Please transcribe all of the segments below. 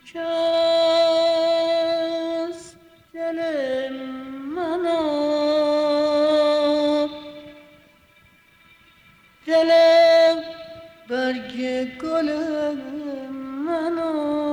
کس دل منو دل برگ گل منو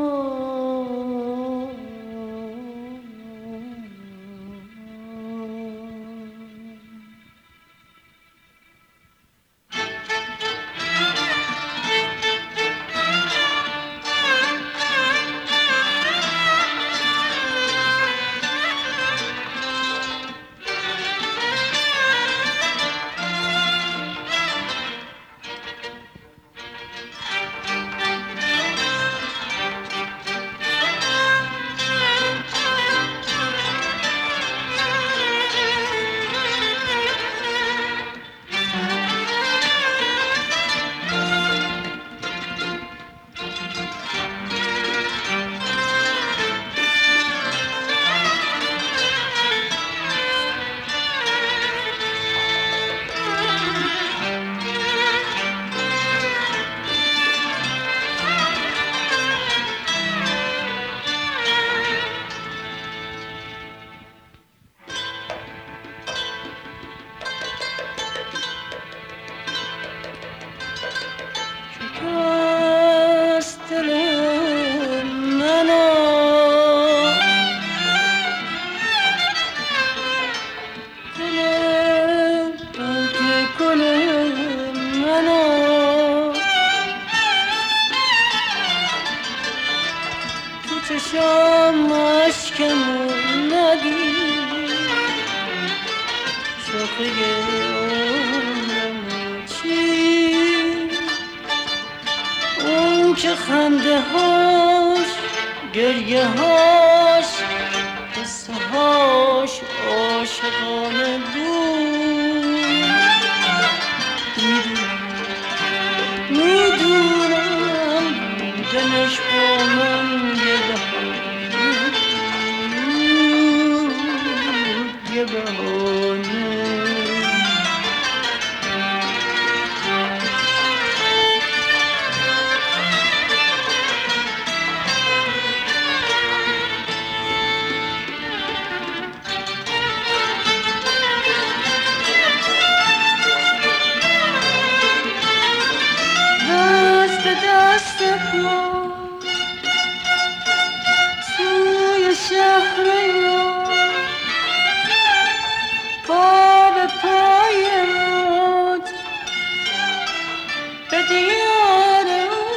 شکست دل منو دل برگ گل منو تو چشام اشکم ندید شاخه عمرم چی اون که خنده هاش گریه هاش قصه هاش عاشقانه بود میدونم دلش با من یه بهانه دست به دست ما سوی شهر ما پا به پای موج به دیار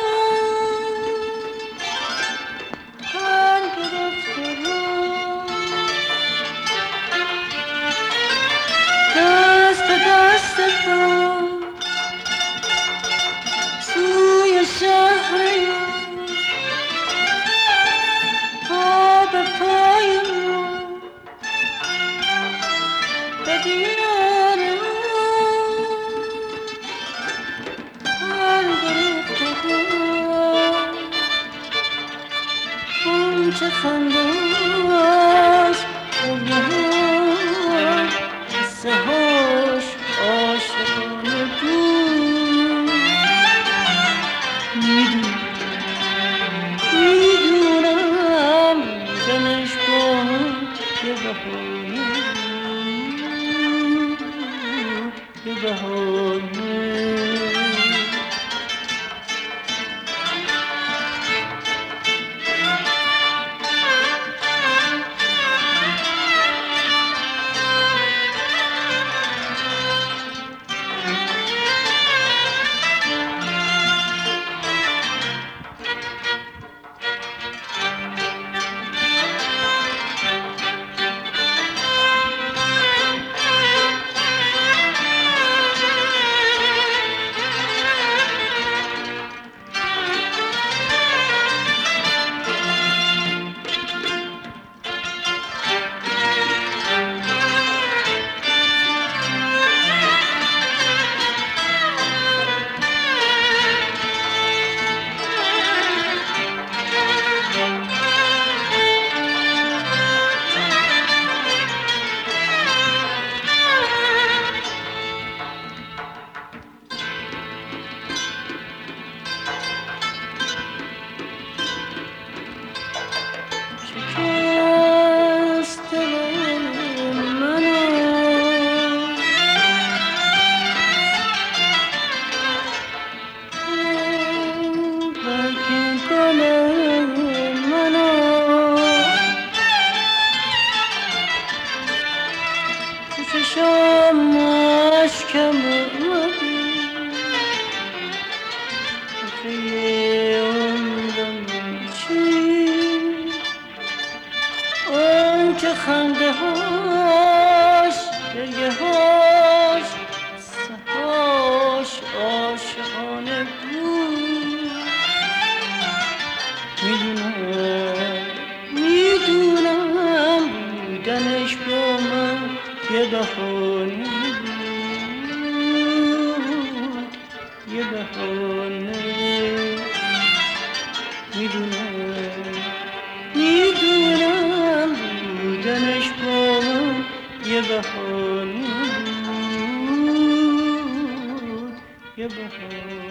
هر گرفته رو دست به دست ما سوی شهر ما پا به پای ما به دیار هر گرفته اون چه خنداش گریه‌هاش قصه هاش عاشقانه بود میدونم دلش با یه بهانه یه بهانه خنده هاش گریه هاش سهاش عاشقانه بود. میدونم بودنش با من یه بهانه بود، یه بهانه. میدونم بودنش با من یه بهانه بود، یه بهانه.